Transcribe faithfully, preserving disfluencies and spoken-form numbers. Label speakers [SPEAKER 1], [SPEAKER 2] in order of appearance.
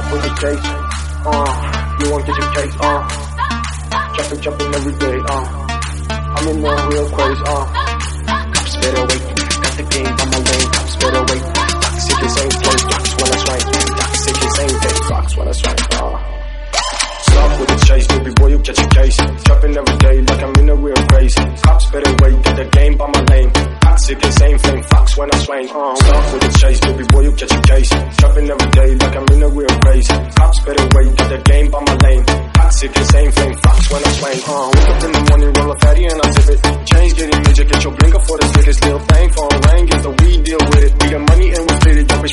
[SPEAKER 1] with the case, uh, you won't get your case, uh, jumping, jumping every day, uh, I'm in the real craze, uh, cops better wait, got the game on my lane, cops better wait, toxic is same place, blocks when I swing, toxic is same place, blocks when I swing, uh, stop with the chase, baby boy, you get your case, jumping every day like I'm in a real craze, cops better wait, got the game on my lane, toxic is same flame, fox when I swing, uh, stop with the chase, baby boy, you get your case, jumping every day like I'm in a real craze, cops better wait, got the game on my lane, toxic is same flame, fox when I swing, uh, wake up in the morning, roll a fatty and I sip it, change getting major, get your blinker for the slickest, little thing for a rain, get the weed, deal with it, we got money and we split it,